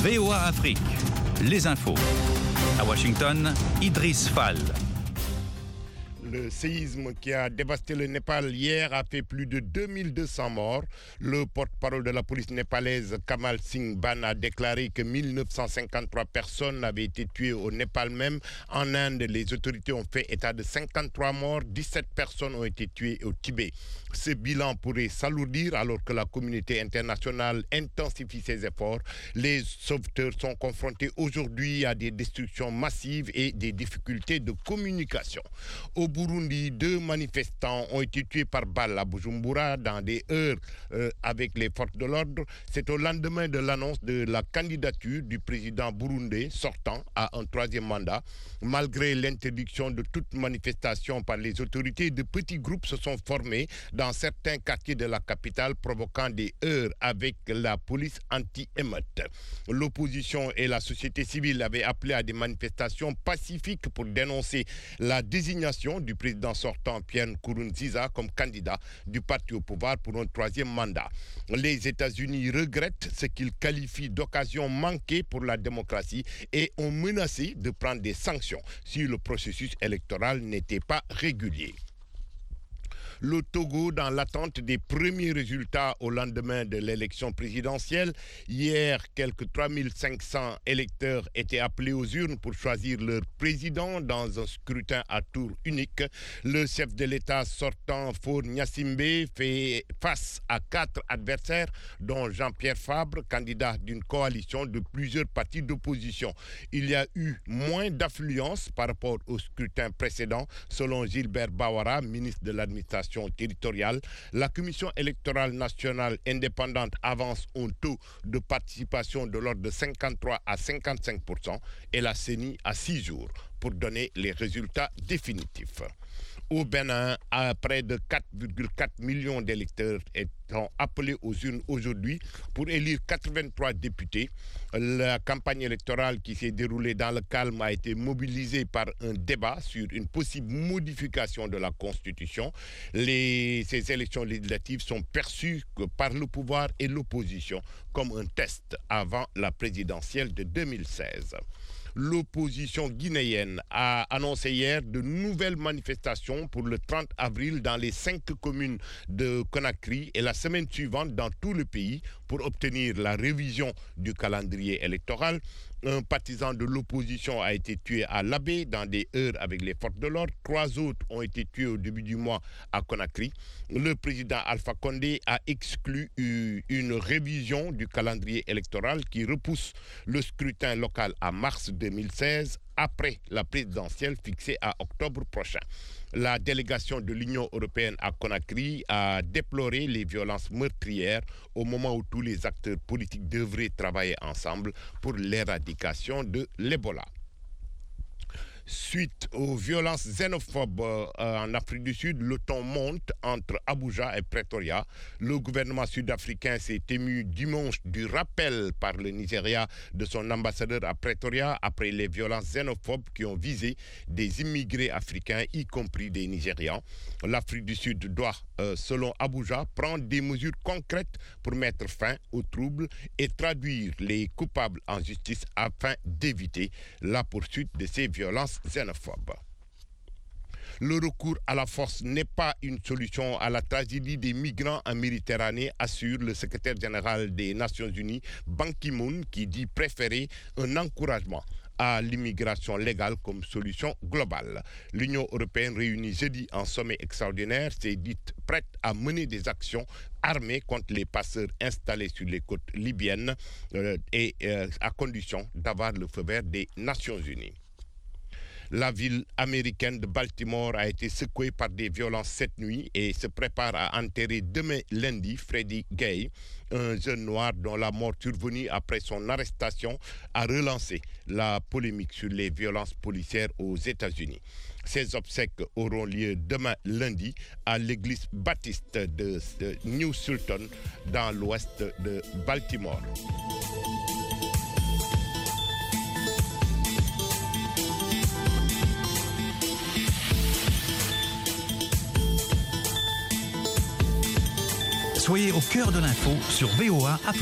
VOA Afrique, les infos. À Washington, Idriss Fall. Le séisme qui a dévasté le Népal hier a fait plus de 2200 morts. Le porte-parole de la police népalaise, Kamal Singh Ban, a déclaré que 1953 personnes avaient été tuées au Népal même. En Inde, les autorités ont fait état de 53 morts, 17 personnes ont été tuées au Tibet. Ce bilan pourrait s'alourdir alors que la communauté internationale intensifie ses efforts. Les sauveteurs sont confrontés aujourd'hui à des destructions massives et des difficultés de communication. Au Burundi, 2 manifestants ont été tués par balle à Bujumbura dans des heurts avec les forces de l'ordre. C'est au lendemain de l'annonce de la candidature du président burundais sortant à un 3e mandat. Malgré l'interdiction de toute manifestation par les autorités, de petits groupes se sont formés dans certains quartiers de la capitale, provoquant des heurts avec la police anti-émeute. L'opposition et la société civile avaient appelé à des manifestations pacifiques pour dénoncer la désignation du président sortant Pierre Nkurunziza comme candidat du parti au pouvoir pour un 3e mandat. Les États-Unis regrettent ce qu'ils qualifient d'occasion manquée pour la démocratie et ont menacé de prendre des sanctions si le processus électoral n'était pas régulier. Le Togo, dans l'attente des premiers résultats au lendemain de l'élection présidentielle. Hier, quelques 3500 électeurs étaient appelés aux urnes pour choisir leur président dans un scrutin à tour unique. Le chef de l'État sortant, Faure Gnassingbé, fait face à 4 adversaires, dont Jean-Pierre Fabre, candidat d'une coalition de plusieurs partis d'opposition. Il y a eu moins d'affluence par rapport au scrutin précédent, selon Gilbert Bawara, ministre de l'administration territoriale. La Commission électorale nationale indépendante avance un taux de participation de l'ordre de 53 à 55% et la CENI à 6 jours pour donner les résultats définitifs. Au Bénin, à près de 4,4 millions d'électeurs sont appelés aux urnes aujourd'hui pour élire 83 députés. La campagne électorale qui s'est déroulée dans le calme a été mobilisée par un débat sur une possible modification de la Constitution. Ces élections législatives sont perçues par le pouvoir et l'opposition comme un test avant la présidentielle de 2016. L'opposition guinéenne a annoncé hier de nouvelles manifestations pour le 30 avril dans les 5 communes de Conakry et la semaine suivante dans tout le pays pour obtenir la révision du calendrier électoral. Un partisan de l'opposition a été tué à Labé dans des heurts avec les forces de l'ordre. 3 autres ont été tués au début du mois à Conakry. Le président Alpha Condé a exclu une révision du calendrier électoral qui repousse le scrutin local à mars 2016 après la présidentielle fixée à octobre prochain. La délégation de l'Union européenne à Conakry a déploré les violences meurtrières au moment où tous les acteurs politiques devraient travailler ensemble pour l'éradication de l'Ebola. Suite aux violences xénophobes en Afrique du Sud, le ton monte entre Abuja et Pretoria. Le gouvernement sud-africain s'est ému dimanche du rappel par le Nigeria de son ambassadeur à Pretoria après les violences xénophobes qui ont visé des immigrés africains, y compris des Nigérians. L'Afrique du Sud doit, selon Abuja, prendre des mesures concrètes pour mettre fin aux troubles et traduire les coupables en justice afin d'éviter la poursuite de ces violences xénophobes. Le recours à la force n'est pas une solution à la tragédie des migrants en Méditerranée, assure le secrétaire général des Nations Unies, Ban Ki-moon, qui dit préférer un encouragement à l'immigration légale comme solution globale. L'Union européenne réunie jeudi en sommet extraordinaire s'est dite prête à mener des actions armées contre les passeurs installés sur les côtes libyennes à condition d'avoir le feu vert des Nations Unies. La ville américaine de Baltimore a été secouée par des violences cette nuit et se prépare à enterrer demain lundi Freddie Gray, un jeune noir dont la mort survenue après son arrestation a relancé la polémique sur les violences policières aux États-Unis. Ces obsèques auront lieu demain lundi à l'église baptiste de New Sultan dans l'ouest de Baltimore. Soyez au cœur de l'info sur VOA Afrique.